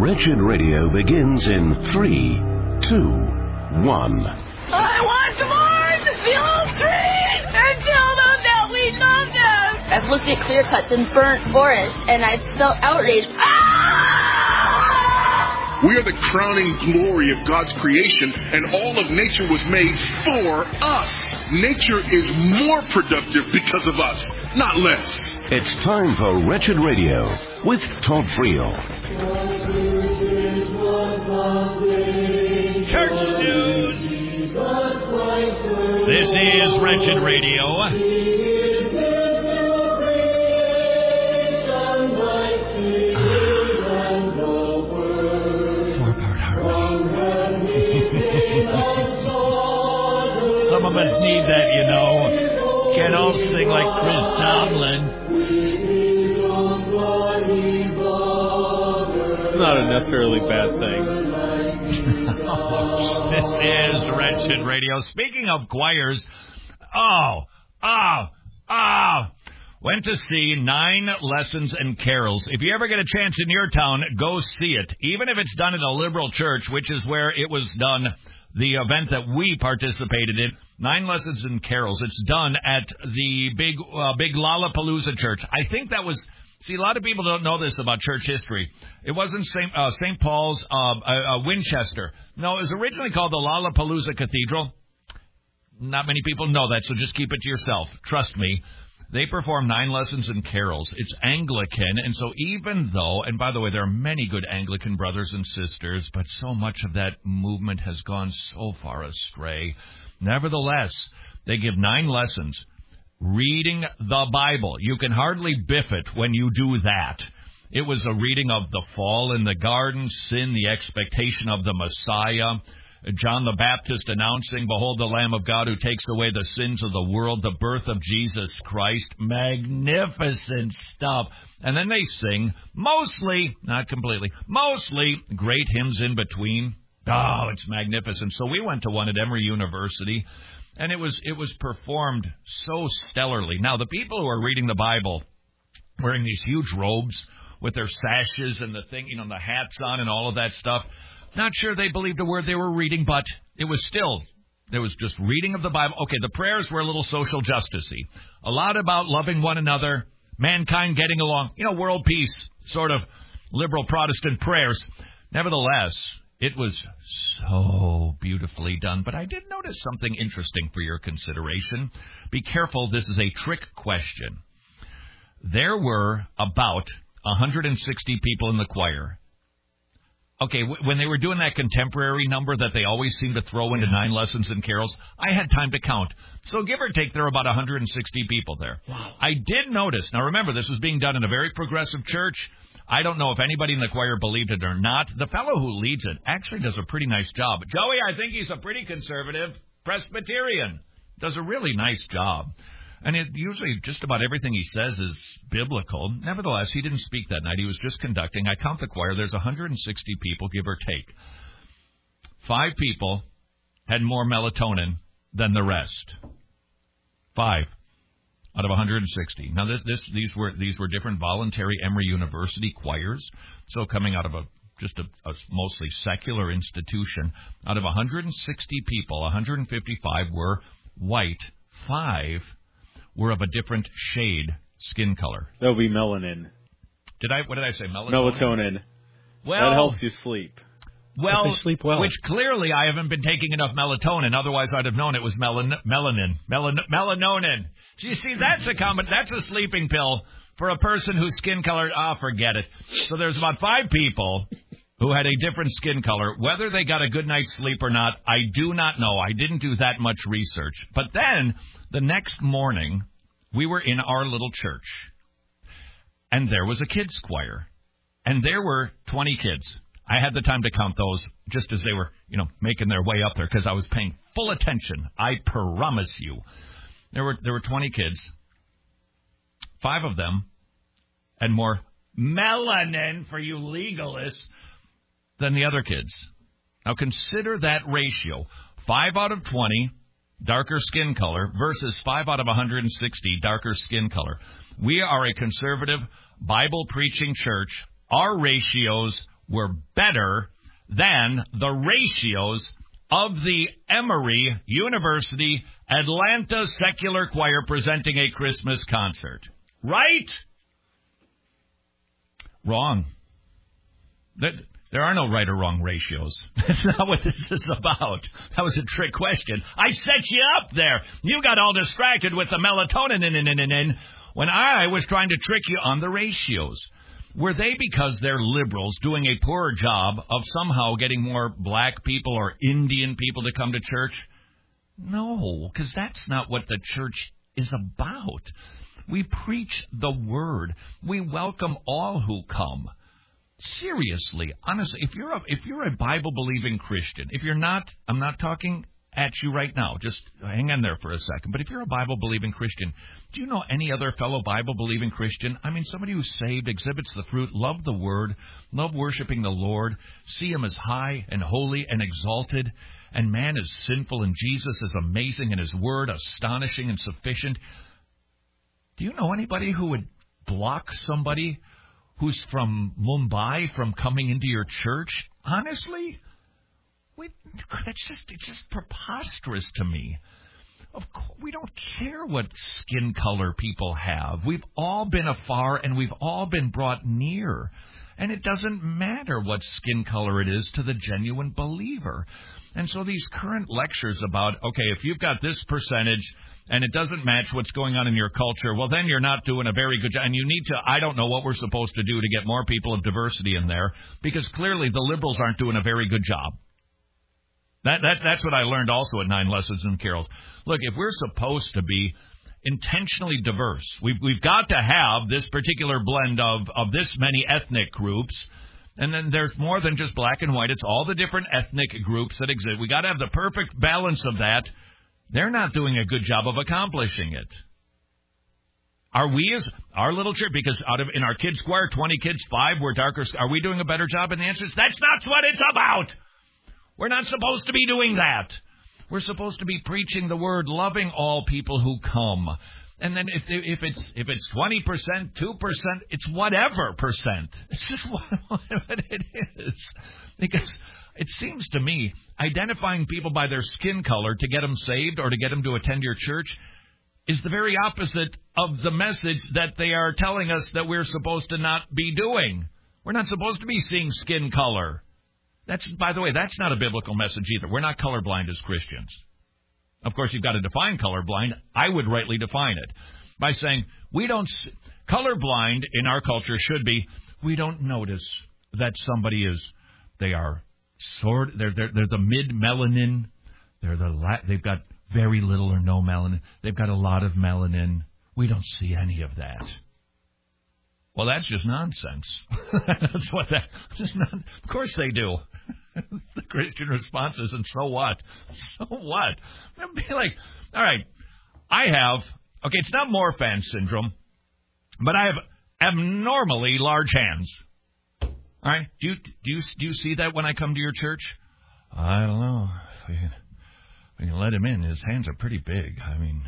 Wretched Radio begins in 3, 2, 1. I want to mourn the old trees and tell them that we love them. I've looked at clear cuts and burnt forests, and I've felt outraged. We are the crowning glory of God's creation, and all of nature was made for us. Nature is more productive because of us, not less. It's time for Wretched Radio with Todd Friel. Church news. This is Wretched Radio. Some of us need that, you know. Can't all sing like Chris Tomlin. Not a necessarily bad thing. This is Wretched Radio. Speaking of choirs, went to see 9 Lessons and Carols. If you ever get a chance in your town, go see it. Even if it's done in a liberal church, which is where it was done, the event that we participated in, 9 Lessons and Carols. It's done at the big Lollapalooza church. I think that was... See, a lot of people don't know this about church history. It wasn't St. Paul's, Winchester. No, it was originally called the Lollapalooza Cathedral. Not many people know that, so just keep it to yourself. Trust me. They perform 9 Lessons and Carols. It's Anglican, and so even though, and by the way, there are many good Anglican brothers and sisters, but so much of that movement has gone so far astray. Nevertheless, they give 9 lessons. Reading the Bible. You can hardly biff it when you do that. It was a reading of the fall in the garden, sin, the expectation of the Messiah, John the Baptist announcing, "Behold the Lamb of God who takes away the sins of the world," the birth of Jesus Christ. Magnificent stuff. And then they sing, mostly, not completely, mostly great hymns in between. Oh, it's magnificent. So we went to one at Emory University. And it was performed so stellarly. Now, the people who are reading the Bible, wearing these huge robes with their sashes and the thing, you know, the hats on and all of that stuff, not sure they believed a word they were reading, but it was still, there was just reading of the Bible. Okay, the prayers were a little social justice-y. A lot about loving one another, mankind getting along, you know, world peace, sort of liberal Protestant prayers. Nevertheless, it was so beautifully done, but I did notice something interesting for your consideration. Be careful, this is a trick question. There were about 160 people in the choir. Okay, when they were doing that contemporary number that they always seem to throw into 9 Lessons and Carols, I had time to count. So give or take, there were about 160 people there. Wow. I did notice, now remember, this was being done in a very progressive church. I don't know if anybody in the choir believed it or not. The fellow who leads it actually does a pretty nice job. Joey, I think he's a pretty conservative Presbyterian. Does a really nice job. And usually just about everything he says is biblical. Nevertheless, he didn't speak that night. He was just conducting. I count the choir. There's 160 people, give or take. 5 people had more melatonin than the rest. 5. Out of 160. Now, these were different voluntary Emory University choirs, so coming out of a mostly secular institution. Out of 160 people, 155 were white. 5 were of a different shade skin color. That would be melanin. What did I say? Melatonin. Well, that helps you sleep. Well, sleep well. Which clearly I haven't been taking enough melatonin. Otherwise, I'd have known it was melanonin. So you see, that's a sleeping pill for a person whose skin color. Forget it. So there's about 5 people who had a different skin color. Whether they got a good night's sleep or not, I do not know. I didn't do that much research. But then the next morning, we were in our little church, and there was a kids' choir, and there were 20 kids. I had the time to count those just as they were, making their way up there because I was paying full attention. I promise you. There were 20 kids. 5 of them had more melanin, for you legalists, than the other kids. Now consider that ratio. 5 out of 20 darker skin color versus 5 out of 160 darker skin color. We are a conservative Bible-preaching church. Our ratios were better than the ratios of the Emory University Atlanta Secular Choir presenting a Christmas concert. Right? Wrong. There are no right or wrong ratios. That's not what this is about. That was a trick question. I set you up there. You got all distracted with the melatonin when I was trying to trick you on the ratios. Were they because they're liberals doing a poor job of somehow getting more black people or Indian people to come to church? No, because that's not what the church is about. We preach the word. We welcome all who come. Seriously, honestly, if you're a Bible-believing Christian, if you're not, I'm not talking at you right now. Just hang on there for a second. But if you're a Bible-believing Christian, do you know any other fellow Bible-believing Christian? I mean, somebody who's saved, exhibits the fruit, love the Word, love worshiping the Lord, see Him as high and holy and exalted, and man is sinful and Jesus is amazing and His Word astonishing and sufficient. Do you know anybody who would block somebody who's from Mumbai from coming into your church? Honestly? It's just preposterous to me. Of course, we don't care what skin color people have. We've all been afar and we've all been brought near. And it doesn't matter what skin color it is to the genuine believer. And so these current lectures about, okay, if you've got this percentage and it doesn't match what's going on in your culture, well, then you're not doing a very good job. And you need to, I don't know what we're supposed to do to get more people of diversity in there, because clearly the liberals aren't doing a very good job. That's what I learned also at 9 Lessons and Carols. Look, if we're supposed to be intentionally diverse, we've got to have this particular blend of this many ethnic groups. And then there's more than just black and white. It's all the different ethnic groups that exist. We got to have the perfect balance of that. They're not doing a good job of accomplishing it. Are we, as our little church, because in our kids' choir, 20 kids, 5 were darker, are we doing a better job? And the answer is, that's not what it's about. We're not supposed to be doing that. We're supposed to be preaching the word, loving all people who come. And then if it's 20%, 2%, it's whatever percent. It's just what it is. Because it seems to me, identifying people by their skin color to get them saved or to get them to attend your church is the very opposite of the message that they are telling us that we're supposed to not be doing. We're not supposed to be seeing skin color. By the way, that's not a biblical message either. We're not colorblind as Christians. Of course, you've got to define colorblind. I would rightly define it by saying colorblind in our culture should be, we don't notice that somebody they're the mid-melanin, they've got very little or no melanin, they've got a lot of melanin. We don't see any of that. Well, that's just nonsense. Of course they do. The Christian response is, and so what? So what? It'd be like, all right, it's not Morphan syndrome, but I have abnormally large hands. All right? Do you see that when I come to your church? I don't know. We can let him in. His hands are pretty big. I mean,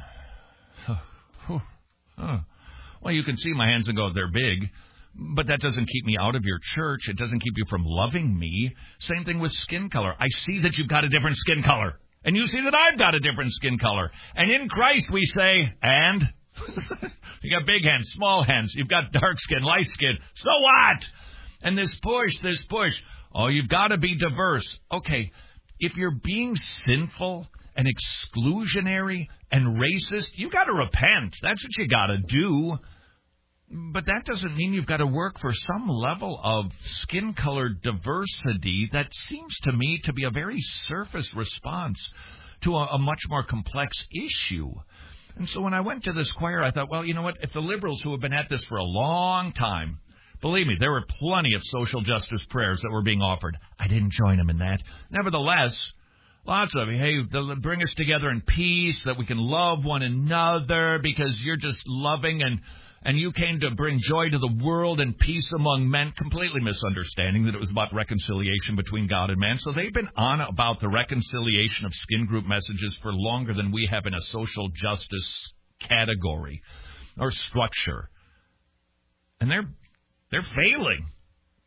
well, you can see my hands and go, they're big, but that doesn't keep me out of your church. It doesn't keep you from loving me. Same thing with skin color. I see that you've got a different skin color, and you see that I've got a different skin color. And in Christ we say, and? You got big hands, small hands. You've got dark skin, light skin. So what? And this push. Oh, you've got to be diverse. Okay, if you're being sinful and exclusionary and racist, you got to repent. That's what you got to do. But that doesn't mean you've got to work for some level of skin color diversity that seems to me to be a very surface response to a much more complex issue. And so when I went to this choir, I thought, well, you know what? If the liberals who have been at this for a long time, believe me, there were plenty of social justice prayers that were being offered. I didn't join them in that. Nevertheless, lots of, hey, they'll bring us together in peace, that we can love one another because you're just loving and you came to bring joy to the world and peace among men, completely misunderstanding that it was about reconciliation between God and man. So they've been on about the reconciliation of skin group messages for longer than we have in a social justice category or structure. And they're failing.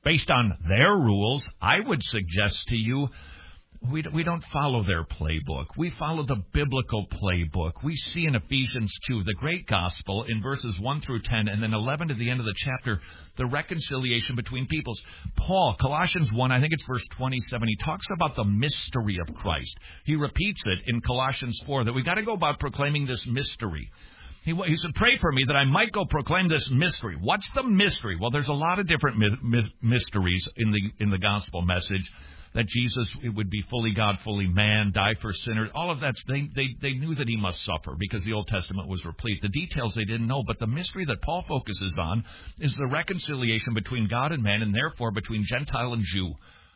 based on their rules, I would suggest to you, we don't follow their playbook. We follow the biblical playbook. We see in Ephesians 2, the great gospel, in verses 1 through 10, and then 11 to the end of the chapter, the reconciliation between peoples. Paul, Colossians 1, I think it's verse 27, he talks about the mystery of Christ. He repeats it in Colossians 4, that we've got to go about proclaiming this mystery. He said, pray for me that I might go proclaim this mystery. What's the mystery? Well, there's a lot of different mysteries in the gospel message. That Jesus would be fully God, fully man, die for sinners. All of that, they knew that he must suffer because the Old Testament was replete. The details they didn't know, but the mystery that Paul focuses on is the reconciliation between God and man, and therefore between Gentile and Jew.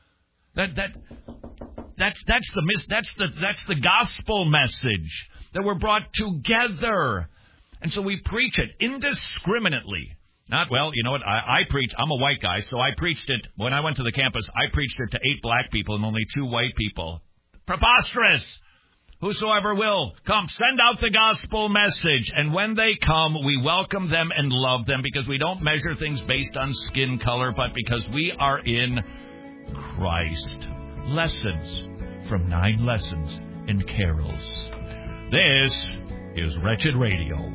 That's the gospel message, that we're brought together. And so we preach it indiscriminately. Not, well, you know what, I preach, I'm a white guy, so I preached it, when I went to the campus, I preached it to 8 black people and only 2 white people. Preposterous! Whosoever will, come, send out the gospel message. And when they come, we welcome them and love them, because we don't measure things based on skin color, but because we are in Christ. Lessons from 9 Lessons and Carols. This is Wretched Radio.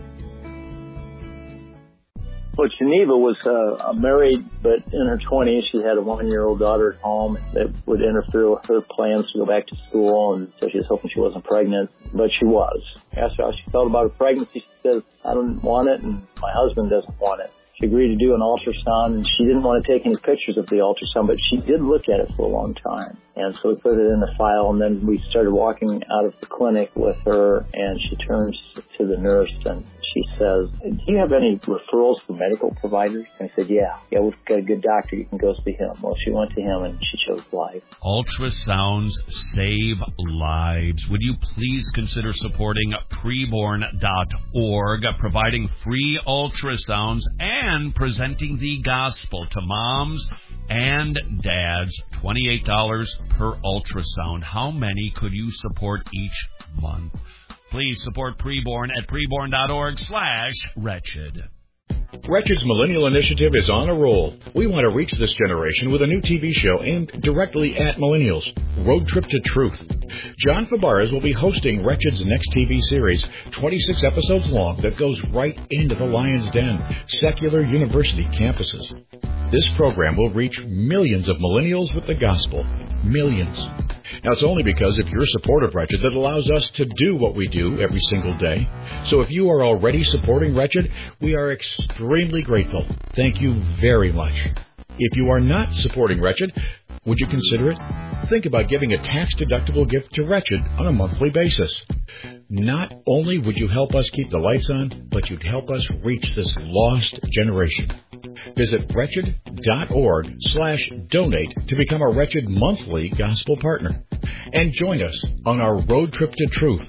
Well, Geneva was married, but in her 20s, she had a 1-year-old daughter at home that would interfere with her plans to go back to school, and so she was hoping she wasn't pregnant, but she was. I asked her how she felt about her pregnancy. She said, I don't want it, and my husband doesn't want it. She agreed to do an ultrasound, and she didn't want to take any pictures of the ultrasound, but she did look at it for a long time. And so we put it in the file, and then we started walking out of the clinic with her, and she turns to the nurse, and she says, do you have any referrals for medical providers? And I said, yeah, we've got a good doctor. You can go see him. Well, she went to him, and she chose life. Ultrasounds save lives. Would you please consider supporting preborn.org, providing free ultrasounds and presenting the gospel to moms and dads, $28 per ultrasound. How many could you support each month? Please support Preborn at preborn.org/wretched. Wretched's Millennial Initiative is on a roll. We want to reach this generation with a new TV show aimed directly at millennials, Road Trip to Truth. John Fabares will be hosting Wretched's next TV series, 26 episodes long, that goes right into the Lion's Den, secular university campuses. This program will reach millions of millennials with the gospel. Millions. Now, it's only because of your support of Wretched that allows us to do what we do every single day. So if you are already supporting Wretched, we are extremely grateful. Thank you very much. If you are not supporting Wretched, would you consider it? Think about giving a tax-deductible gift to Wretched on a monthly basis. Not only would you help us keep the lights on, but you'd help us reach this lost generation. Visit wretched.org/donate to become a Wretched monthly gospel partner. And join us on our road trip to truth.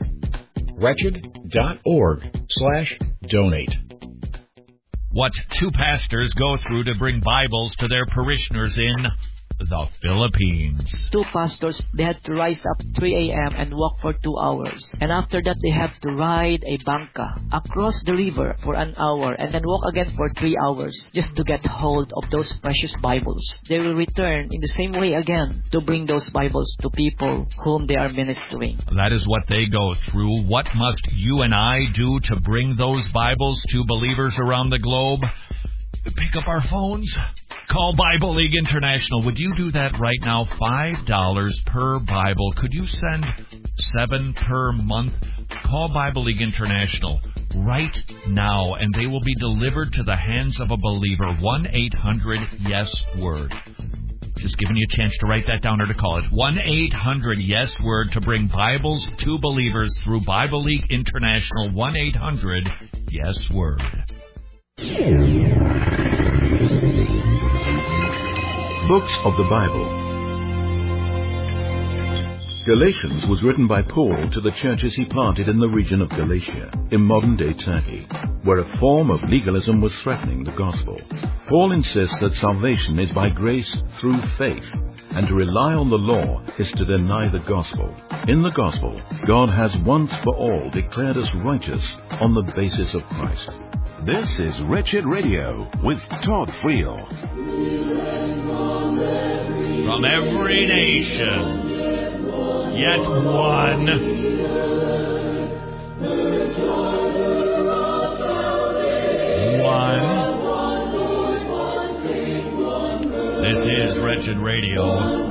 Wretched.org/donate. What 2 pastors go through to bring Bibles to their parishioners in the Philippines. 2 pastors, they had to rise up 3 a.m. and walk for 2 hours. And after that, they have to ride a bangka across the river for an hour and then walk again for 3 hours just to get hold of those precious Bibles. They will return in the same way again to bring those Bibles to people whom they are ministering. That is what they go through. What must you and I do to bring those Bibles to believers around the globe? Pick up our phones. Call Bible League International. Would you do that right now? $5 per Bible. Could you send 7 per month? Call Bible League International right now, and they will be delivered to the hands of a believer. 1-800-YES-WORD. Just giving you a chance to write that down or to call it. 1-800-YES-WORD to bring Bibles to believers through Bible League International. 1-800-YES-WORD. Books of the Bible. Galatians was written by Paul to the churches he planted in the region of Galatia, in modern-day Turkey, where a form of legalism was threatening the gospel. Paul insists that salvation is by grace through faith, and to rely on the law is to deny the gospel. In the gospel, God has once for all declared us righteous on the basis of Christ. This is Wretched Radio with Todd Friel. From every nation, yet one. This is Wretched Radio.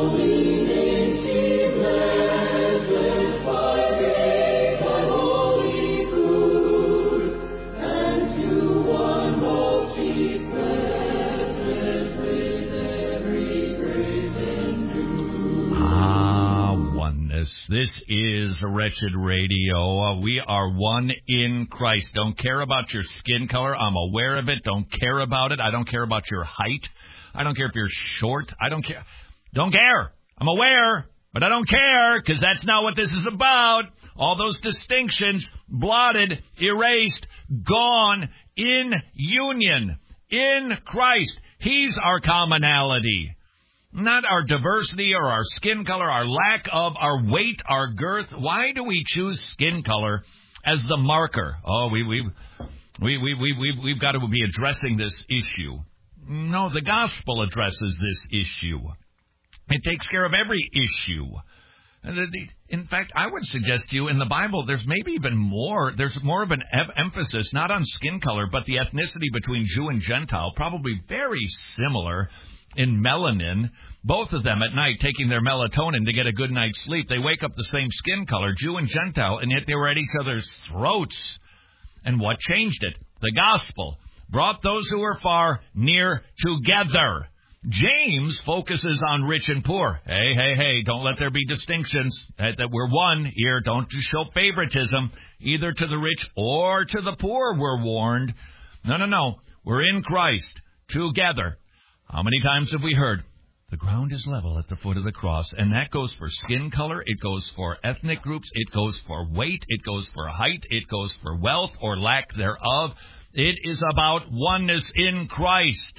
This is Wretched Radio. We are one in Christ. Don't care about your skin color. I'm aware of it. Don't care about it. I don't care about your height. I don't care if you're short. I don't care. Don't care. I'm aware, but I don't care because that's not what this is about. All those distinctions, blotted, erased, gone, in union, in Christ. He's our commonality. Not our diversity or our skin color, our lack of, our weight, our girth. Why do we choose skin color as the marker? Oh, we've got to be addressing this issue. No, the gospel addresses this issue. It takes care of every issue. In fact, I would suggest to you in the Bible, there's maybe even more. There's more of an emphasis, not on skin color, but the ethnicity between Jew and Gentile, probably very similar. In melanin, both of them at night taking their melatonin to get a good night's sleep. They wake up the same skin color, Jew and Gentile, and yet they were at each other's throats. And what changed it? The gospel brought those who were far near together. James focuses on rich and poor. Hey, don't let there be distinctions. That we're one here. Don't show favoritism, either to the rich or to the poor, we're warned. No. We're in Christ, together. How many times have we heard, the ground is level at the foot of the cross? And that goes for skin color, it goes for ethnic groups, it goes for weight, it goes for height, it goes for wealth or lack thereof. It is about oneness in Christ.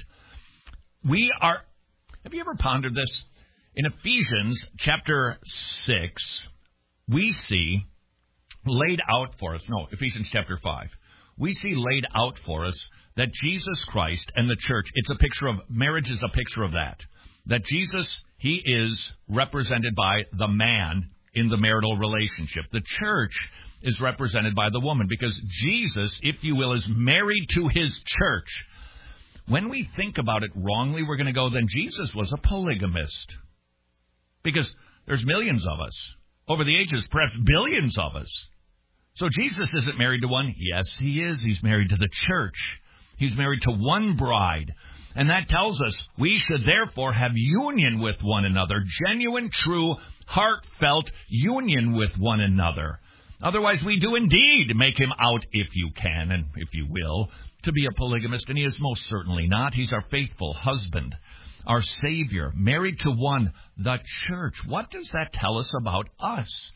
Have you ever pondered this? In Ephesians chapter 6, we see laid out for us, Ephesians chapter 5, we see laid out for us that Jesus Christ and the church, marriage is a picture of that. That Jesus, he is represented by the man in the marital relationship. The church is represented by the woman because Jesus, if you will, is married to his church. When we think about it wrongly, we're going to go, then Jesus was a polygamist. Because there's millions of us. Over the ages, perhaps billions of us. So Jesus isn't married to one. Yes, he is. He's married to the church. He's married to one bride. And that tells us we should therefore have union with one another. Genuine, true, heartfelt union with one another. Otherwise, we do indeed make him out, if you can and if you will, to be a polygamist. And he is most certainly not. He's our faithful husband, our Savior, married to one, the church. What does that tell us about us?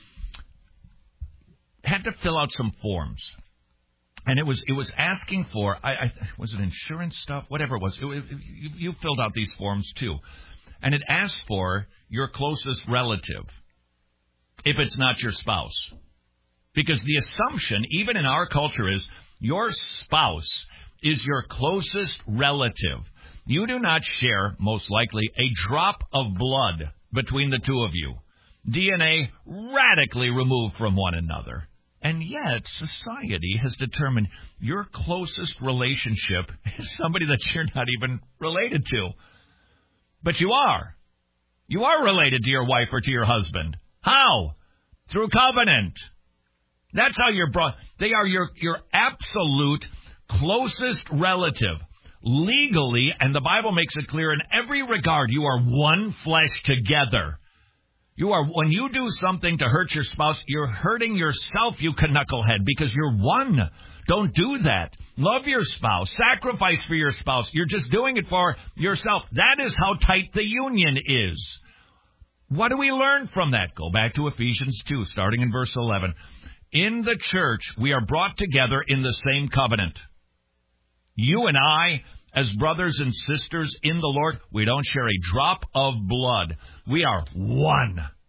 Had to fill out some forms. And it was asking for, was it insurance stuff? Whatever it was. You filled out these forms too. And it asked for your closest relative, if it's not your spouse. Because the assumption, even in our culture, is your spouse is your closest relative. You do not share, most likely, a drop of blood between the two of you. DNA radically removed from one another. And yet, society has determined your closest relationship is somebody that you're not even related to. But you are. You are related to your wife or to your husband. How? Through covenant. That's how you're brought. They are your absolute closest relative. Legally, and the Bible makes it clear in every regard, you are one flesh together. When you do something to hurt your spouse, you're hurting yourself, you knucklehead, because you're one. Don't do that. Love your spouse. Sacrifice for your spouse. You're just doing it for yourself. That is how tight the union is. What do we learn from that? Go back to Ephesians 2, starting in verse 11. In the church, we are brought together in the same covenant. You and I, as brothers and sisters in the Lord, we don't share a drop of blood. We are one.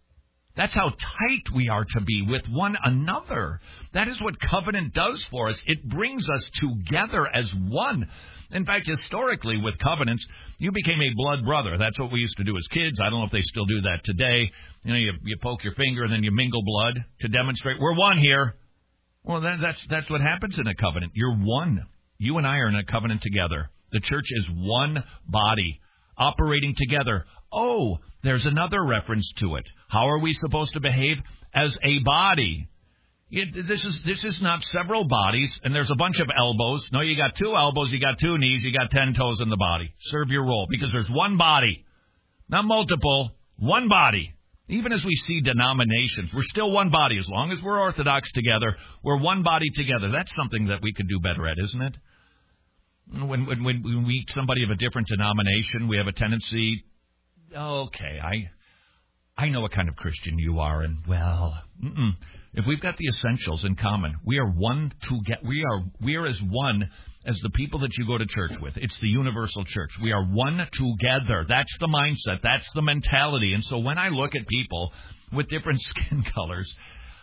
That's how tight we are to be with one another. That is what covenant does for us. It brings us together as one. In fact, historically, with covenants, you became a blood brother. That's what we used to do as kids. I don't know if they still do that today. You poke your finger and then you mingle blood to demonstrate we're one here. Well, that's what happens in a covenant. You're one. You and I are in a covenant together. The church is one body operating together. Oh, there's another reference to it. How are we supposed to behave as a body? This is not several bodies, and there's a bunch of elbows. No, you got 2 elbows, you got 2 knees, you got 10 toes in the body. Serve your role, because there's one body, not multiple, one body. Even as we see denominations, we're still one body. As long as we're Orthodox together, we're one body together. That's something that we could do better at, isn't it? When we meet somebody of a different denomination, we have a tendency, okay, I know what kind of Christian you are, and if we've got the essentials in common, we are one together. We are as one as the people that you go to church with. It's the universal church. We are one together. That's the mindset. That's the mentality. And so when I look at people with different skin colors,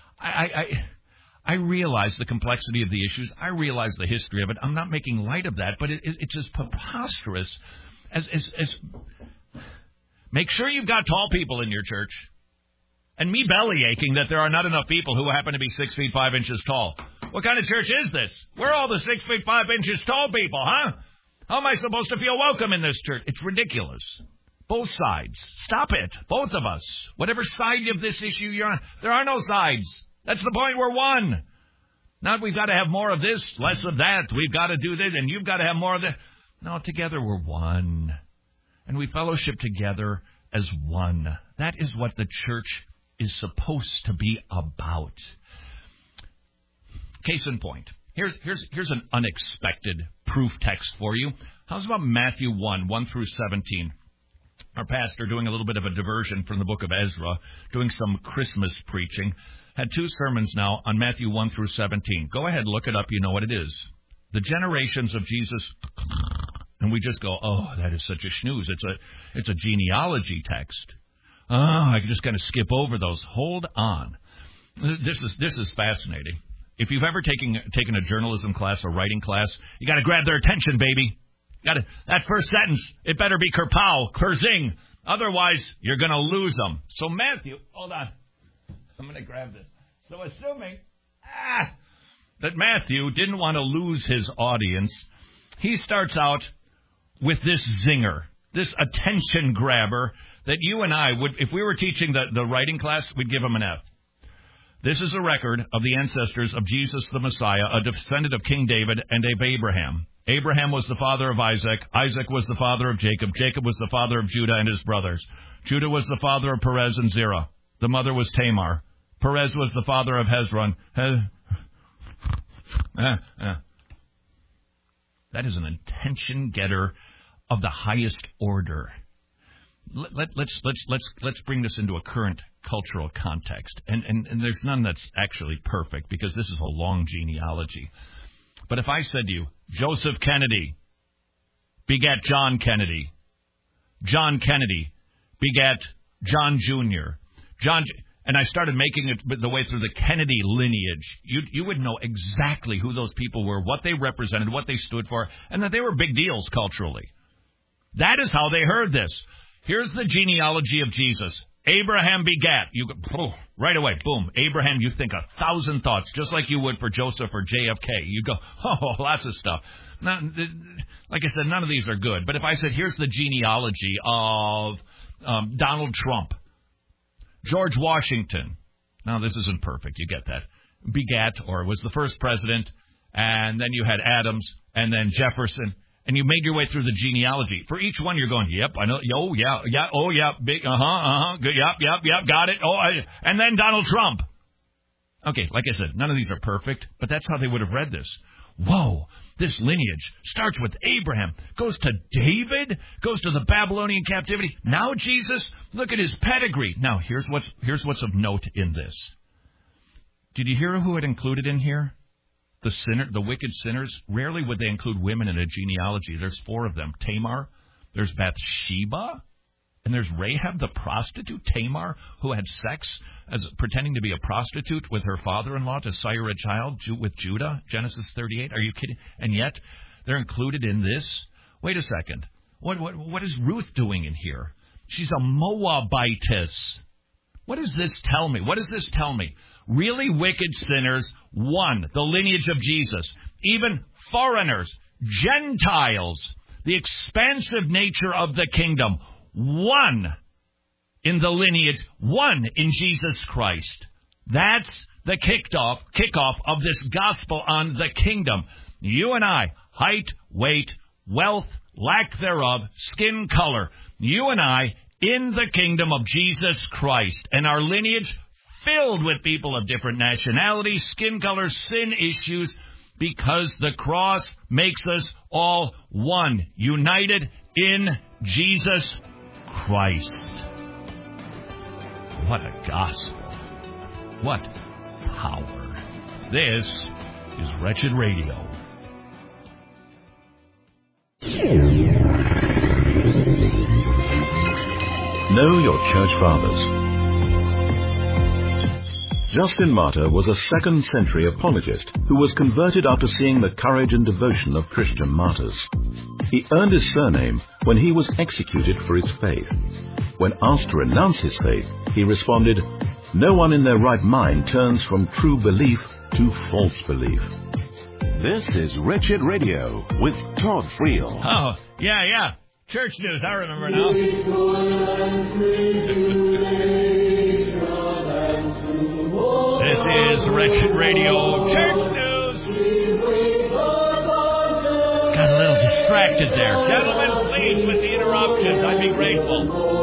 I realize the complexity of the issues. I realize the history of it. I'm not making light of that, but it's just preposterous. Make sure you've got tall people in your church. And me belly aching that there are not enough people who happen to be 6 feet 5 inches tall. What kind of church is this? We're all the 6 feet 5 inches tall people, huh? How am I supposed to feel welcome in this church? It's ridiculous. Both sides. Stop it. Both of us. Whatever side of this issue you're on. There are no sides. That's the point. We're one. Not we've got to have more of this, less of that. We've got to do this, and you've got to have more of that. No, together we're one. And we fellowship together as one. That is what the church is supposed to be about. Case in point. Here's an unexpected proof text for you. How's about Matthew 1 through 17? Our pastor, doing a little bit of a diversion from the book of Ezra, doing some Christmas preaching, had 2 sermons now on Matthew 1 through 17. Go ahead, look it up. You know what it is. The generations of Jesus. And we just go, oh, that is such a snooze. It's a genealogy text. Oh, I just kind of skip over those. Hold on. This is fascinating. If you've ever taken a journalism class or writing class, you got to grab their attention, baby. That first sentence, it better be kerpow, kerzing. Otherwise, you're going to lose them. So Matthew, hold on. I'm going to grab this. So assuming that Matthew didn't want to lose his audience, he starts out with this zinger, this attention grabber that you and I would, if we were teaching the writing class, we'd give him an F. This is a record of the ancestors of Jesus the Messiah, a descendant of King David and of Abraham. Abraham was the father of Isaac. Isaac was the father of Jacob. Jacob was the father of Judah and his brothers. Judah was the father of Perez and Zerah. The mother was Tamar. Perez was the father of Hezron. That is an attention getter of the highest order. Let's bring this into a current cultural context. And there's none that's actually perfect because this is a long genealogy. But if I said to you, Joseph Kennedy begat John Kennedy. John Kennedy begat John Jr. And I started making it the way through the Kennedy lineage. You would know exactly who those people were, what they represented, what they stood for, and that they were big deals culturally. That is how they heard this. Here's the genealogy of Jesus. Abraham begat. You go, right away, boom. Abraham, you think 1,000 thoughts, just like you would for Joseph or JFK. You go, lots of stuff. Now, like I said, none of these are good. But if I said, here's the genealogy of Donald Trump, George Washington. Now, this isn't perfect. You get that. Begat, or was the first president, and then you had Adams, and then Jefferson. And you made your way through the genealogy. For each one, you're going, yep, I know, oh, yeah, big, good, yep, got it, and then Donald Trump. Okay, like I said, none of these are perfect, but that's how they would have read this. Whoa, this lineage starts with Abraham, goes to David, goes to the Babylonian captivity. Now Jesus, look at his pedigree. Now, here's what's of note in this. Did you hear who it included in here? The wicked sinners. Rarely would they include women in a genealogy. There's 4 of them. Tamar, there's Bathsheba, And there's Rahab the prostitute, Tamar, who had sex as pretending to be a prostitute with her father-in-law to sire a child with Judah, Genesis 38. Are you kidding? And yet they're included in this? Wait a second. What is Ruth doing in here? She's a Moabitess. What does this tell me? What does this tell me? Really wicked sinners, one, the lineage of Jesus, even foreigners, Gentiles, the expansive nature of the kingdom, one in the lineage, one in Jesus Christ. That's the kickoff of this gospel on the kingdom. You and I, height, weight, wealth, lack thereof, skin color, you and I in the kingdom of Jesus Christ, and our lineage filled with people of different nationalities, skin colors, sin issues, because the cross makes us all one, united in Jesus Christ. What a gospel. What power. This is Wretched Radio. Know your church fathers. Justin Martyr was a 2nd century apologist who was converted after seeing the courage and devotion of Christian martyrs. He earned his surname when he was executed for his faith. When asked to renounce his faith, he responded, "No one in their right mind turns from true belief to false belief." This is Wretched Radio with Todd Friel. Oh, yeah. Church news, I remember now. This is Wretched Radio Church News. Got a little distracted there. Gentlemen, please, with the interruptions, I'd be grateful.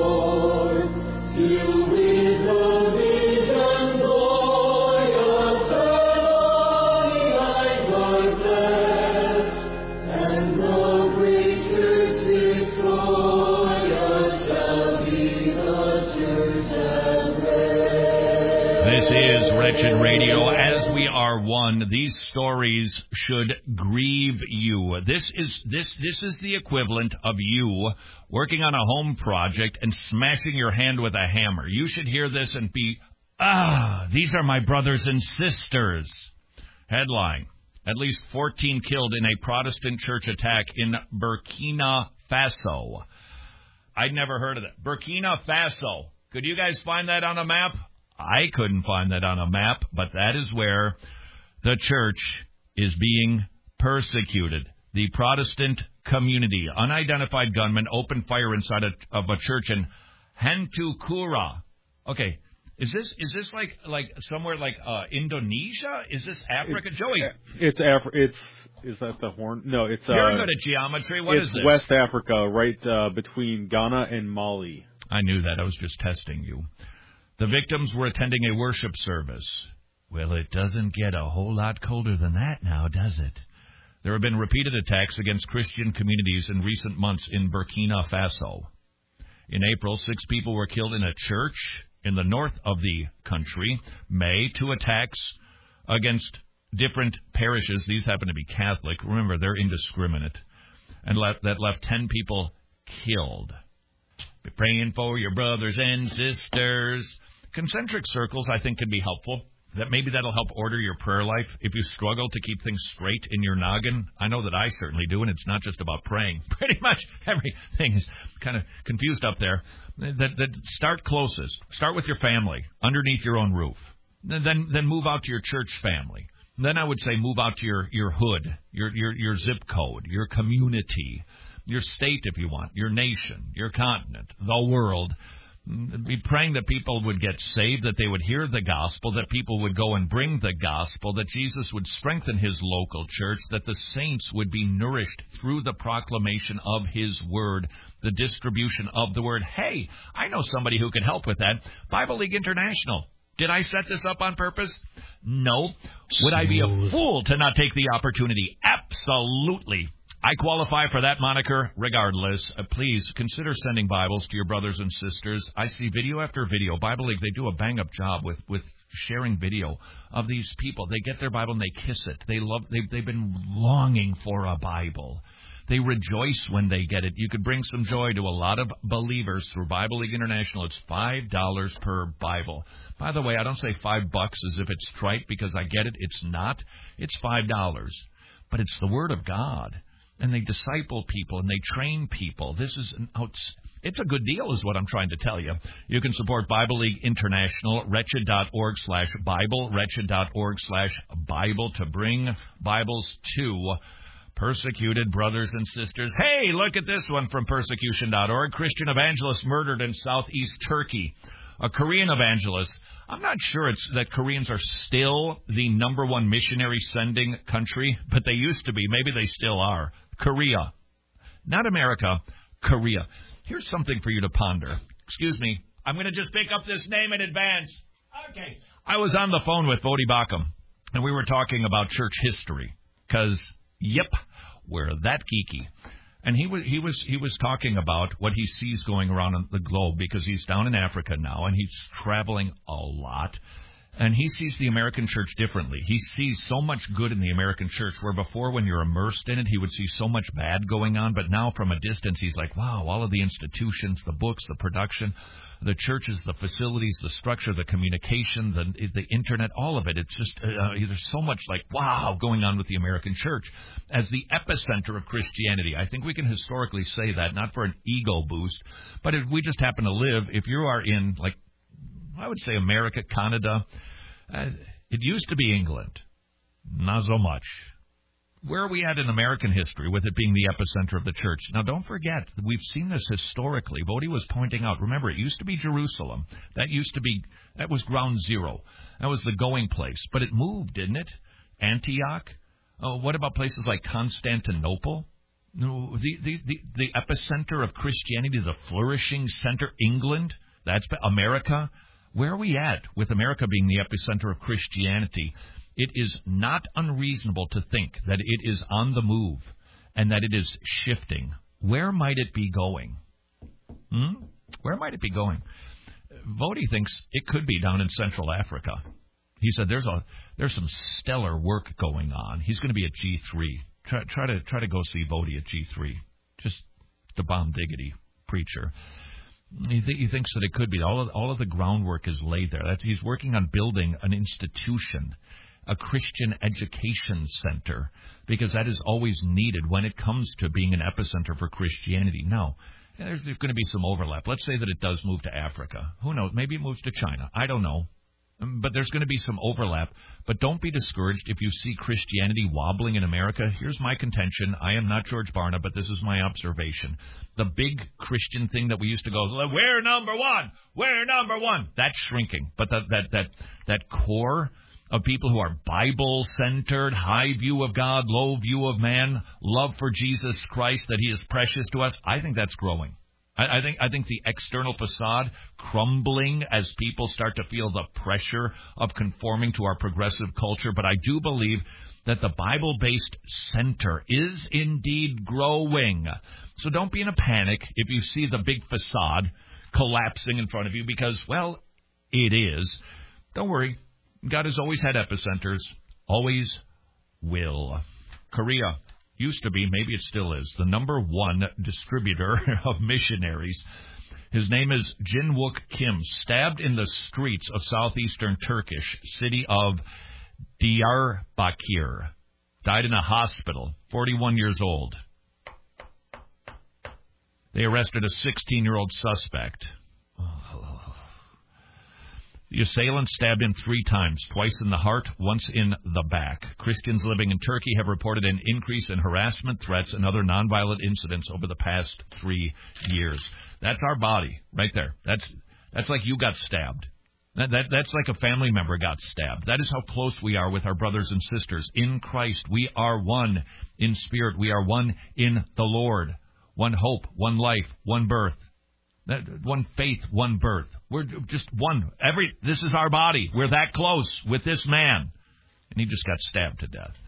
Wretched Radio, as we are one, these stories should grieve you. This is the equivalent of you working on a home project and smashing your hand with a hammer. You should hear this and be, these are my brothers and sisters. Headline, at least 14 killed in a Protestant church attack in Burkina Faso. I'd never heard of that. Burkina Faso. Could you guys find that on a map? I couldn't find that on a map, but that is where the church is being persecuted. The Protestant community, unidentified gunmen opened fire inside of a church in Hantukura. Okay, is this like somewhere like Indonesia? Is this Africa, Joey? Is that the Horn? No, it's. You're good at geometry. What is this? It's West Africa, right between Ghana and Mali. I knew that. I was just testing you. The victims were attending a worship service. Well, it doesn't get a whole lot colder than that now, does it? There have been repeated attacks against Christian communities in recent months in Burkina Faso. In April, 6 people were killed in a church in the north of the country. May, 2 attacks against different parishes. These happen to be Catholic. Remember, they're indiscriminate. And that left 10 people killed. Be praying for your brothers and sisters. Concentric circles, I think, can be helpful. Maybe that'll help order your prayer life. If you struggle to keep things straight in your noggin, I know that I certainly do, and it's not just about praying. Pretty much everything is kind of confused up there. That start closest. Start with your family, underneath your own roof. Then move out to your church family. Then I would say move out to your hood, your zip code, your community, your state if you want, your nation, your continent, the world. Be praying that people would get saved, that they would hear the gospel, that people would go and bring the gospel, that Jesus would strengthen his local church, that the saints would be nourished through the proclamation of his word, the distribution of the word. Hey, I know somebody who can help with that. Bible League International. Did I set this up on purpose? No. Would I be a fool to not take the opportunity? Absolutely. I qualify for that moniker regardless. Please consider sending Bibles to your brothers and sisters. I see video after video. Bible League, they do a bang-up job with sharing video of these people. They get their Bible and they kiss it. They've been longing for a Bible. They rejoice when they get it. You could bring some joy to a lot of believers through Bible League International. It's $5 per Bible. By the way, I don't say $5 as if it's trite because I get it. It's not. It's $5. But it's the Word of God. And they disciple people and they train people. This is it's a good deal is what I'm trying to tell you. You can support Bible League International, wretched.org/Bible, wretched.org/Bible to bring Bibles to persecuted brothers and sisters. Hey, look at this one from persecution.org. Christian evangelist murdered in southeast Turkey. A Korean evangelist. I'm not sure it's that Koreans are still the number one missionary sending country, but they used to be. Maybe they still are. Korea. Not America, Korea. Here's something for you to ponder. Excuse me. I'm going to just pick up this name in advance. Okay. I was on the phone with Vodi Bakum, and we were talking about church history. Because, yep, we're that geeky. And he was talking about what he sees going around on the globe because he's down in Africa now, and he's traveling a lot. And he sees the American church differently. He sees so much good in the American church, where before when you're immersed in it, he would see so much bad going on. But now from a distance, he's like, wow, all of the institutions, the books, the production, the churches, the facilities, the structure, the communication, the internet, all of it. It's just, there's so much like, wow, going on with the American church as the epicenter of Christianity. I think we can historically say that, not for an ego boost, but we just happen to live, if you are in, like, I would say America, Canada. It used to be England. Not so much. Where are we at in American history with it being the epicenter of the church? Now, don't forget, we've seen this historically. Vodi was pointing out, remember, it used to be Jerusalem. That was ground zero. That was the going place. But it moved, didn't it? Antioch? Oh, what about places like Constantinople? The epicenter of Christianity, the flourishing center, England? That's America. Where are we at with America being the epicenter of Christianity? It is not unreasonable to think that it is on the move and that it is shifting. Where might it be going? Where might it be going? Vodi thinks it could be down in Central Africa. He said there's some stellar work going on. He's going to be at G3. Try to go see Vodi at G3. Just the bomb diggity preacher. He thinks that it could be. All of the groundwork is laid there. He's working on building an institution, a Christian education center, because that is always needed when it comes to being an epicenter for Christianity. Now, there's going to be some overlap. Let's say that it does move to Africa. Who knows? Maybe it moves to China. I don't know. But there's going to be some overlap. But don't be discouraged if you see Christianity wobbling in America. Here's my contention. I am not George Barna, but this is my observation. The big Christian thing that we used to go, we're number one, we're number one. That's shrinking. But that core of people who are Bible-centered, high view of God, low view of man, love for Jesus Christ, that he is precious to us, I think that's growing. I think the external facade crumbling as people start to feel the pressure of conforming to our progressive culture. But I do believe that the Bible-based center is indeed growing. So don't be in a panic if you see the big facade collapsing in front of you because, well, it is. Don't worry. God has always had epicenters. Always will. Korea. Used to be, maybe it still is, the number one distributor of missionaries. His name is Jinwook Kim, stabbed in the streets of southeastern Turkish city of Diyarbakir. Died in a hospital, 41 years old. They arrested a 16-year-old suspect. The assailant stabbed him 3 times, twice in the heart, once in the back. Christians living in Turkey have reported an increase in harassment, threats, and other nonviolent incidents over the past 3 years. That's our body, right there. That's like you got stabbed. That's like a family member got stabbed. That is how close we are with our brothers and sisters. In Christ, we are one in spirit. We are one in the Lord. One hope, one life, one birth. One faith, one birth. We're just one. This is our body. We're that close with this man. And he just got stabbed to death.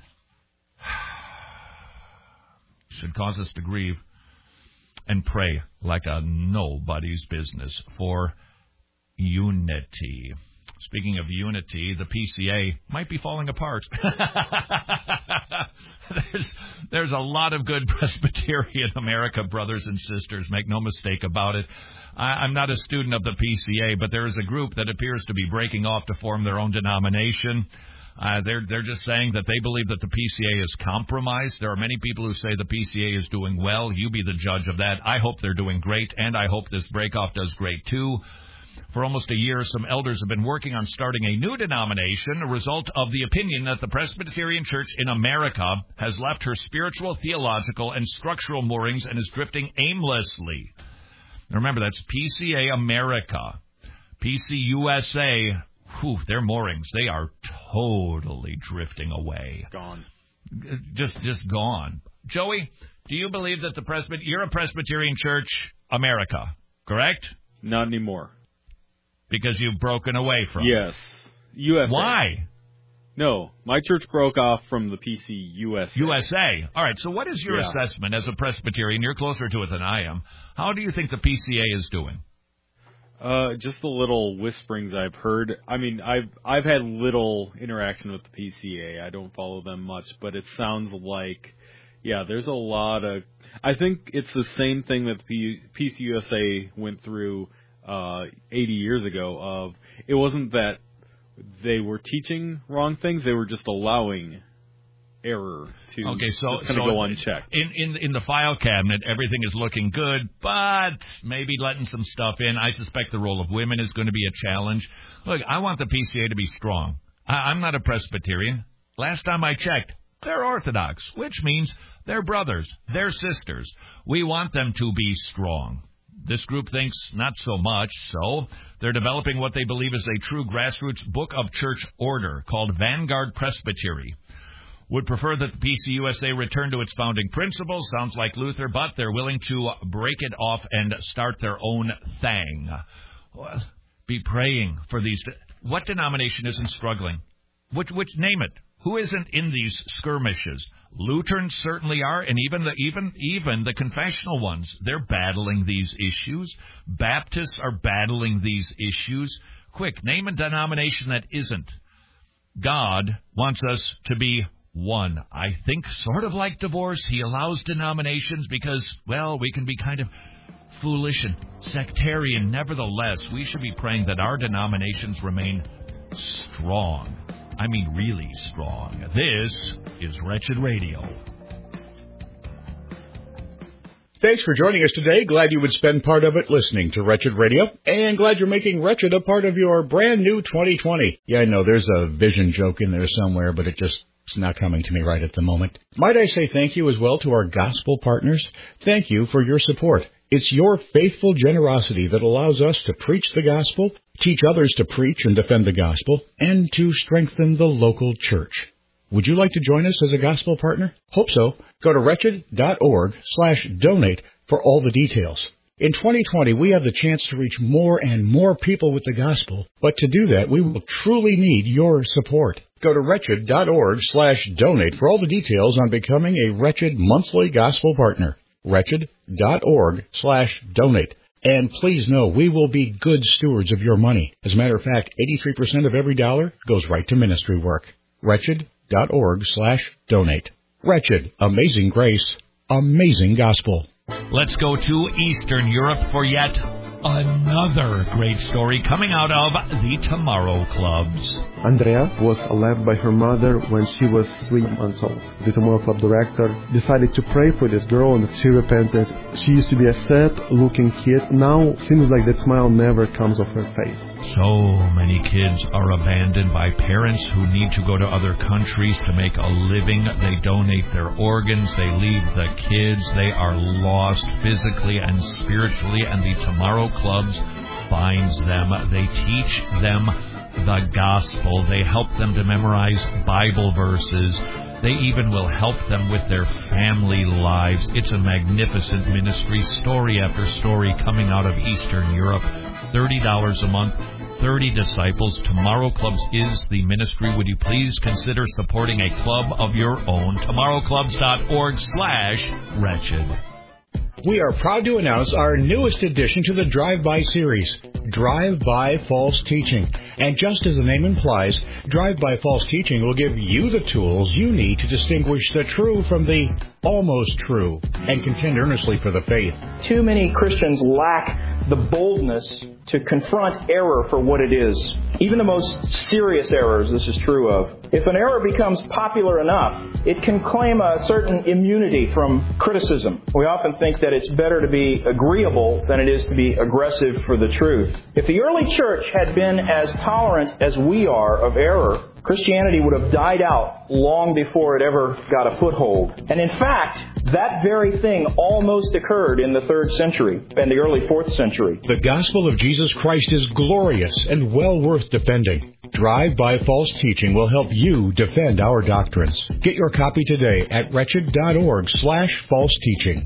Should cause us to grieve and pray like a nobody's business for unity. Speaking of unity, the PCA might be falling apart. There's a lot of good Presbyterian America brothers and sisters, make no mistake about it. I'm not a student of the PCA, but there is a group that appears to be breaking off to form their own denomination. They're just saying that they believe that the PCA is compromised. There are many people who say the PCA is doing well. You be the judge of that. I hope they're doing great, and I hope this breakoff does great too. For almost a year, some elders have been working on starting a new denomination, a result of the opinion that the Presbyterian Church in America has left her spiritual, theological, and structural moorings and is drifting aimlessly. Now remember, that's PCA America. PCUSA, their moorings, they are totally drifting away. Gone. Just gone. Joey, do you believe that you're a Presbyterian Church America, correct? Not anymore. Because you've broken away from Yes. USA. Why? No, my church broke off from the PCUSA. USA. All right, so what is your assessment as a Presbyterian? You're closer to it than I am. How do you think the PCA is doing? Just the little whisperings I've heard. I mean, I've had little interaction with the PCA. I don't follow them much, but it sounds like, there's a lot of... I think it's the same thing that the PCUSA went through 80 years ago of, it wasn't that they were teaching wrong things, they were just allowing error to kind of go unchecked. In the file cabinet, everything is looking good, but maybe letting some stuff in. I suspect the role of women is going to be a challenge. Look, I want the PCA to be strong. I'm not a Presbyterian. Last time I checked, they're Orthodox, which means they're brothers, they're sisters. We want them to be strong. This group thinks not so much, so they're developing what they believe is a true grassroots book of church order called Vanguard Presbytery. Would prefer that the PCUSA return to its founding principles. Sounds like Luther, but they're willing to break it off and start their own thing. Well, be praying for these. What denomination isn't struggling? Which name it? Who isn't in these skirmishes? Lutherans certainly are, and even the confessional ones, they're battling these issues. Baptists are battling these issues. Quick, name a denomination that isn't. God wants us to be one. I think sort of like divorce, he allows denominations because, we can be kind of foolish and sectarian. Nevertheless, we should be praying that our denominations remain strong. I mean, really strong. This is Wretched Radio. Thanks for joining us today. Glad you would spend part of it listening to Wretched Radio, and glad you're making Wretched a part of your brand new 2020. Yeah, I know there's a vision joke in there somewhere, but it's not coming to me right at the moment. Might I say thank you as well to our gospel partners? Thank you for your support. It's your faithful generosity that allows us to preach the gospel, teach others to preach and defend the gospel, and to strengthen the local church. Would you like to join us as a gospel partner? Hope so. Go to wretched.org/donate for all the details. In 2020, we have the chance to reach more and more people with the gospel, but to do that, we will truly need your support. Go to wretched.org/donate for all the details on becoming a Wretched monthly gospel partner. wretched.org/donate. And please know we will be good stewards of your money. As a matter of fact, 83% of every dollar goes right to ministry work. Wretched.org/donate. Wretched, amazing grace, amazing gospel. Let's go to Eastern Europe for yet another great story coming out of the Tomorrow Clubs. Andrea was left by her mother when she was 3 months old. The Tomorrow Club director decided to pray for this girl and she repented. She used to be a sad-looking kid. Now seems like that smile never comes off her face. So many kids are abandoned by parents who need to go to other countries to make a living. They donate their organs. They leave the kids. They are lost physically and spiritually, and the Tomorrow Clubs finds them. They teach them the gospel. They help them to memorize Bible verses. They even will help them with their family lives. It's a magnificent ministry, story after story coming out of Eastern Europe. $30 a month, 30 disciples. Tomorrow Clubs is the ministry. Would you please consider supporting a club of your own? TomorrowClubs.org/wretched. We are proud to announce our newest addition to the Drive-By series. drive-by false teaching. And just as the name implies, drive-by false teaching will give you the tools you need to distinguish the true from the almost true and contend earnestly for the faith. Too many Christians lack the boldness to confront error for what it is. Even the most serious errors this is true of. If an error becomes popular enough, it can claim a certain immunity from criticism. We often think that it's better to be agreeable than it is to be aggressive for the truth. If the early church had been as tolerant as we are of error, Christianity would have died out long before it ever got a foothold. And in fact, that very thing almost occurred in the 3rd century and the early 4th century. The gospel of Jesus Christ is glorious and well worth defending. Drive-by false teaching will help you defend our doctrines. Get your copy today at wretched.org/false teaching.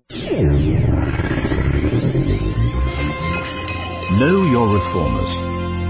Know your reformers.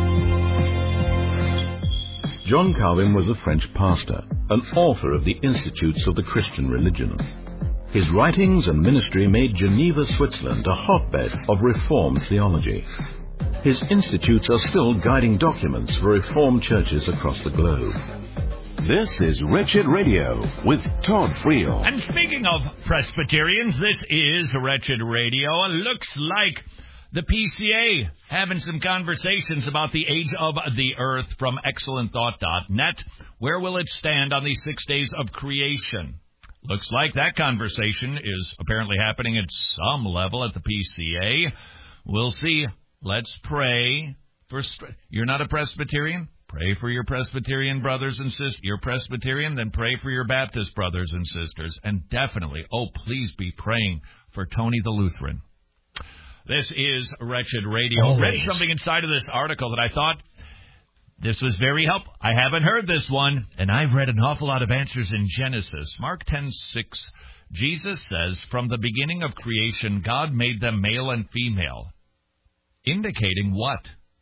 John Calvin was a French pastor, an author of the Institutes of the Christian Religion. His writings and ministry made Geneva, Switzerland a hotbed of Reformed theology. His institutes are still guiding documents for Reformed churches across the globe. This is Wretched Radio with Todd Friel. And speaking of Presbyterians, this is Wretched Radio. It looks like the PCA having some conversations about the age of the earth from excellentthought.net. Where will it stand on these 6 days of creation? Looks like that conversation is apparently happening at some level at the PCA. We'll see. Let's pray for... You're not a Presbyterian? Pray for your Presbyterian brothers and sisters. You're Presbyterian? Then pray for your Baptist brothers and sisters. And definitely, please be praying for Tony the Lutheran. This is Wretched Radio. I read something inside of this article that I thought this was very helpful. I haven't heard this one, and I've read an awful lot of answers in Genesis. Mark 10:6, Jesus says, from the beginning of creation, God made them male and female. Indicating what?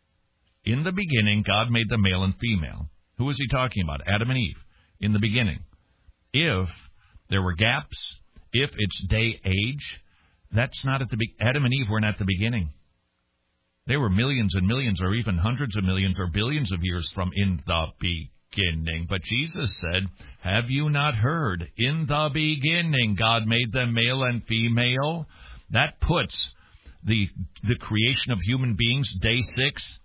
In the beginning, God made them male and female. Who is he talking about? Adam and Eve. In the beginning. If there were gaps, if it's day age, that's not at the Adam and Eve weren't at the beginning. They were millions and millions or even hundreds of millions or billions of years from in the beginning. But Jesus said, have you not heard? In the beginning, God made them male and female. That puts the creation of human beings, day 6,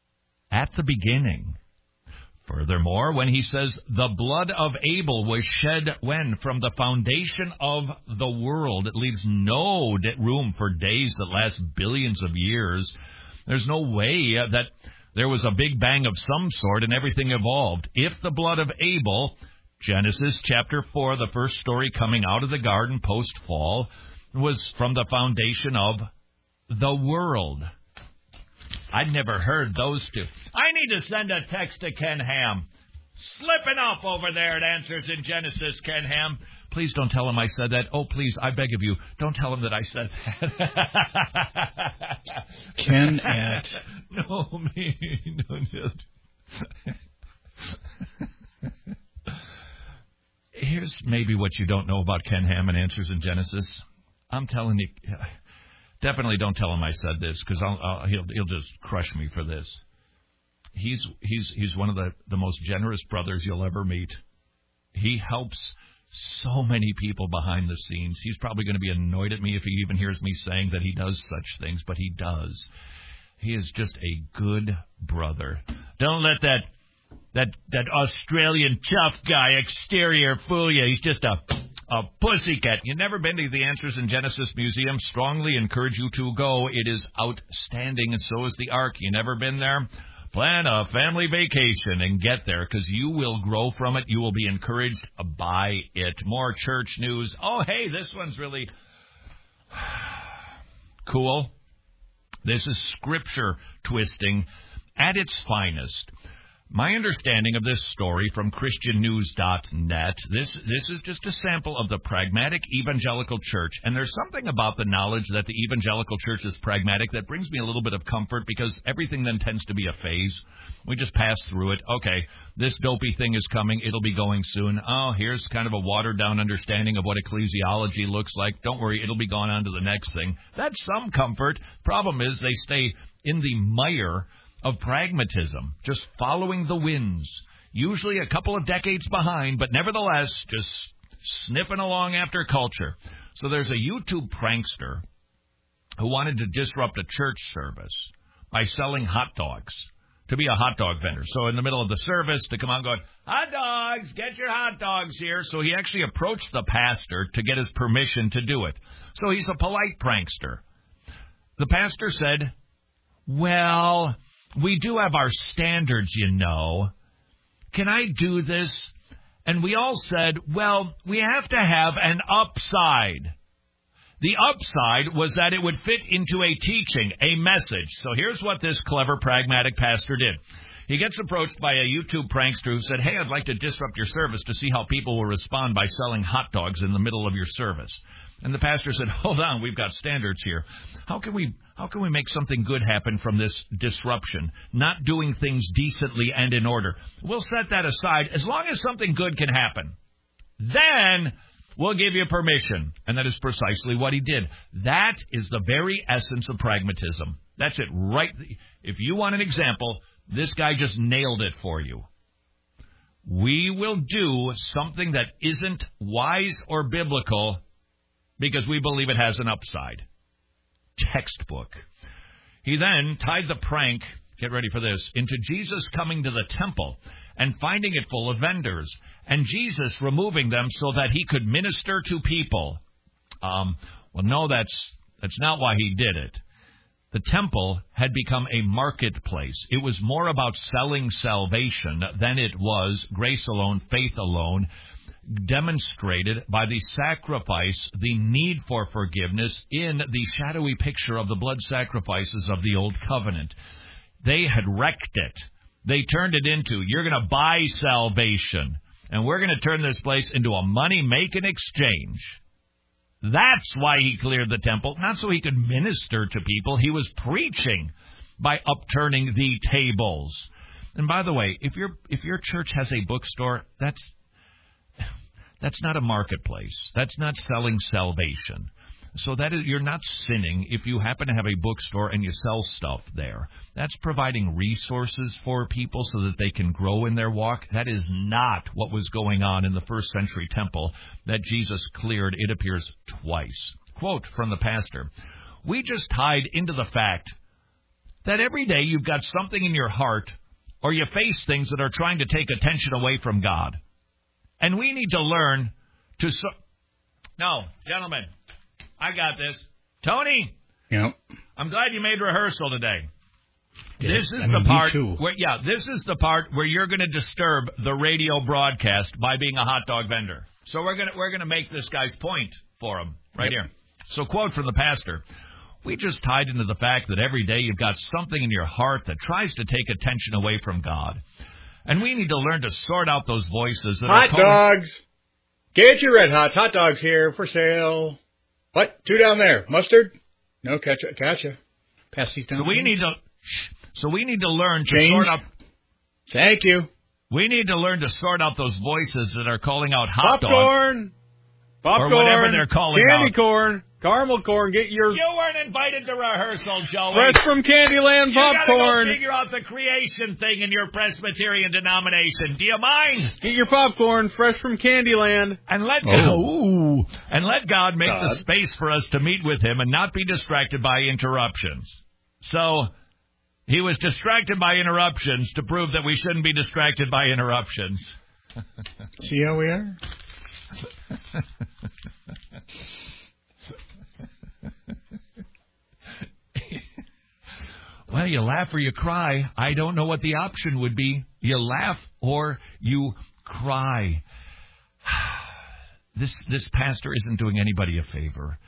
at the beginning. Furthermore, when he says the blood of Abel was shed when? From the foundation of the world. It leaves no room for days that last billions of years. There's no way that there was a big bang of some sort and everything evolved. If the blood of Abel, Genesis chapter 4, the first story coming out of the garden post-fall, was from the foundation of the world. I'd never heard those two. I need to send a text to Ken Ham. Slipping up over there at Answers in Genesis, Ken Ham. Please don't tell him I said that. Oh, please, I beg of you, don't tell him that I said that. Ken at... No, me. No. Here's maybe what you don't know about Ken Ham and Answers in Genesis. I'm telling you... Definitely don't tell him I said this, because he'll just crush me for this. He's one of the most generous brothers you'll ever meet. He helps so many people behind the scenes. He's probably going to be annoyed at me if he even hears me saying that he does such things, but he does. He is just a good brother. Don't let that Australian tough guy exterior fool you. He's just a pussycat. You've never been to the Answers in Genesis Museum? Strongly encourage you to go. It is outstanding, and so is the Ark. You never been there? Plan a family vacation and get there, because you will grow from it. You will be encouraged by it. More church news. Oh, hey, this one's really cool. This is scripture twisting at its finest. My understanding of this story from ChristianNews.net, this is just a sample of the pragmatic evangelical church. And there's something about the knowledge that the evangelical church is pragmatic that brings me a little bit of comfort, because everything then tends to be a phase. We just pass through it. Okay, this dopey thing is coming. It'll be going soon. Oh, here's kind of a watered-down understanding of what ecclesiology looks like. Don't worry, it'll be gone on to the next thing. That's some comfort. Problem is they stay in the mire of pragmatism, just following the winds, usually a couple of decades behind, but nevertheless just sniffing along after culture. So there's a YouTube prankster who wanted to disrupt a church service by selling hot dogs, to be a hot dog vendor. So in the middle of the service, to come out going, hot dogs, get your hot dogs here. So he actually approached the pastor to get his permission to do it. So he's a polite prankster. The pastor said, well, we do have our standards, you know. Can I do this? And we all said, well, we have to have an upside. The upside was that it would fit into a teaching, a message. So here's what this clever, pragmatic pastor did. He gets approached by a YouTube prankster who said, hey, I'd like to disrupt your service to see how people will respond by selling hot dogs in the middle of your service. And the pastor said, hold on, we've got standards here. How can we make something good happen from this disruption? Not doing things decently and in order. We'll set that aside. As long as something good can happen, then we'll give you permission. And that is precisely what he did. That is the very essence of pragmatism. That's it, right? If you want an example, this guy just nailed it for you. We will do something that isn't wise or biblical because we believe it has an upside. Textbook. He then tied the prank, get ready for this, into Jesus coming to the temple and finding it full of vendors, and Jesus removing them so that he could minister to people. Well, no, that's not why he did it. The temple had become a marketplace. It was more about selling salvation than it was grace alone, faith alone, demonstrated by the sacrifice, the need for forgiveness in the shadowy picture of the blood sacrifices of the Old Covenant. They had wrecked it. They turned it into, you're going to buy salvation, and we're going to turn this place into a money-making exchange. That's why he cleared the temple, not so he could minister to people. He was preaching by upturning the tables. And by the way, if your church has a bookstore, that's not a marketplace. That's not selling salvation. So that is, you're not sinning if you happen to have a bookstore and you sell stuff there. That's providing resources for people so that they can grow in their walk. That is not what was going on in the first century temple that Jesus cleared, it appears, twice. Quote from the pastor, we just tied into the fact that every day you've got something in your heart or you face things that are trying to take attention away from God. And we need to learn to... No, gentlemen, I got this. Tony, yep. I'm glad you made rehearsal today. This is the part where, this is the part where you're going to disturb the radio broadcast by being a hot dog vendor. So we're going to make this guy's point for him right here. So quote from the pastor. We just tied into the fact that every day you've got something in your heart that tries to take attention away from God. And we need to learn to sort out those voices that hot dogs. Get your red hot dogs here for sale. What? 2 down there. Mustard? No, gotcha. Pass these down. So we need to learn to sort out. Thank you. We need to learn to sort out those voices that are calling out hot popcorn, or whatever they're calling candy out. corn, caramel corn. Get your. You weren't invited to rehearsal, Joey. Fresh from Candyland popcorn. You gotta go figure out the creation thing in your Presbyterian denomination. Do you mind? Get your popcorn, fresh from Candyland, and let God make the space for us to meet with Him and not be distracted by interruptions. So he was distracted by interruptions to prove that we shouldn't be distracted by interruptions. See how we are? Well, you laugh or you cry. I don't know what the option would be. You laugh or you cry. This pastor isn't doing anybody a favor.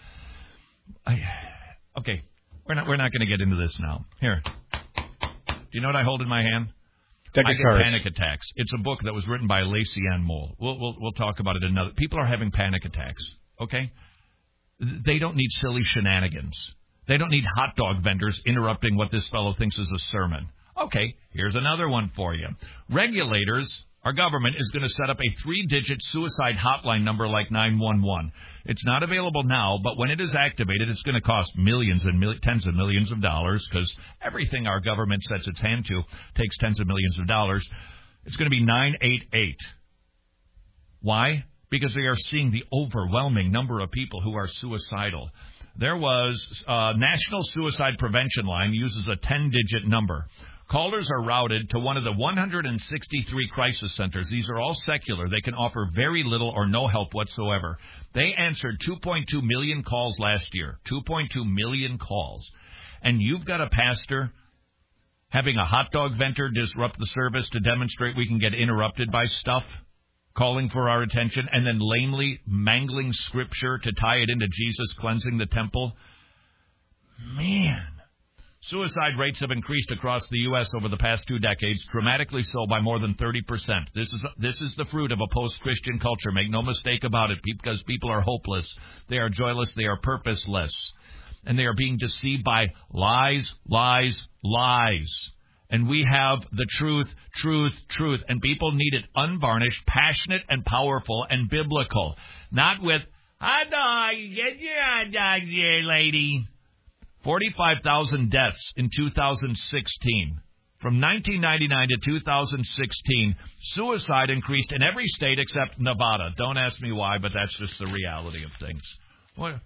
Okay, we're not going to get into this now. Here. Do you know what I hold in my hand? I get panic attacks. It's a book that was written by Lacey Ann Moll. We'll talk about it another. People are having panic attacks. Okay, they don't need silly shenanigans. They don't need hot dog vendors interrupting what this fellow thinks is a sermon. Okay, here's another one for you. Regulators, our government, is going to set up a 3-digit suicide hotline number like 911. It's not available now, but when it is activated, it's going to cost millions and tens of millions of dollars, because everything our government sets its hand to takes tens of millions of dollars. It's going to be 988. Why? Because they are seeing the overwhelming number of people who are suicidal. There was National Suicide Prevention Line uses a 10-digit number. Callers are routed to one of the 163 crisis centers. These are all secular. They can offer very little or no help whatsoever. They answered 2.2 million calls last year. 2.2 million calls. And you've got a pastor having a hot dog vendor disrupt the service to demonstrate we can get interrupted by stuff, calling for our attention, and then lamely mangling Scripture to tie it into Jesus cleansing the temple. Man. Suicide rates have increased across the U.S. over the past 2 decades, dramatically so by more than 30%. This is the fruit of a post-Christian culture. Make no mistake about it, because people are hopeless. They are joyless. They are purposeless. And they are being deceived by lies, lies, lies. And we have the truth, truth, truth. And people need it unvarnished, passionate, and powerful, and biblical. Not with, hot dog, get your hot dogs here, lady. 45,000 deaths in 2016. From 1999 to 2016, suicide increased in every state except Nevada. Don't ask me why, but that's just the reality of things. What,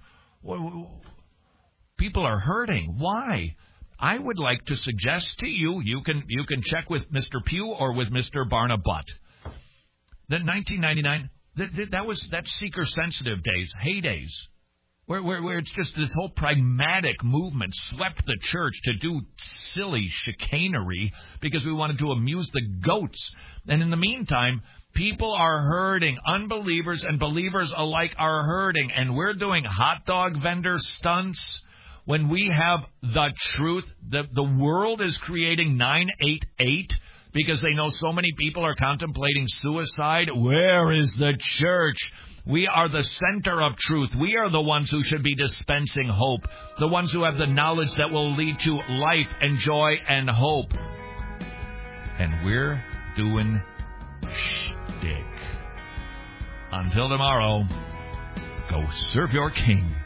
people are hurting. Why? I would like to suggest to you, you can check with Mr. Pugh or with Mr. Barnabutt, that 1999, that's seeker-sensitive days, heydays. Where it's just this whole pragmatic movement swept the church to do silly chicanery because we wanted to amuse the goats. And in the meantime, people are hurting. Unbelievers and believers alike are hurting. And we're doing hot dog vendor stunts when we have the truth. The world is creating 988 because they know so many people are contemplating suicide. Where is the church? We are the center of truth. We are the ones who should be dispensing hope, the ones who have the knowledge that will lead to life and joy and hope. And we're doing shtick. Until tomorrow, go serve your king.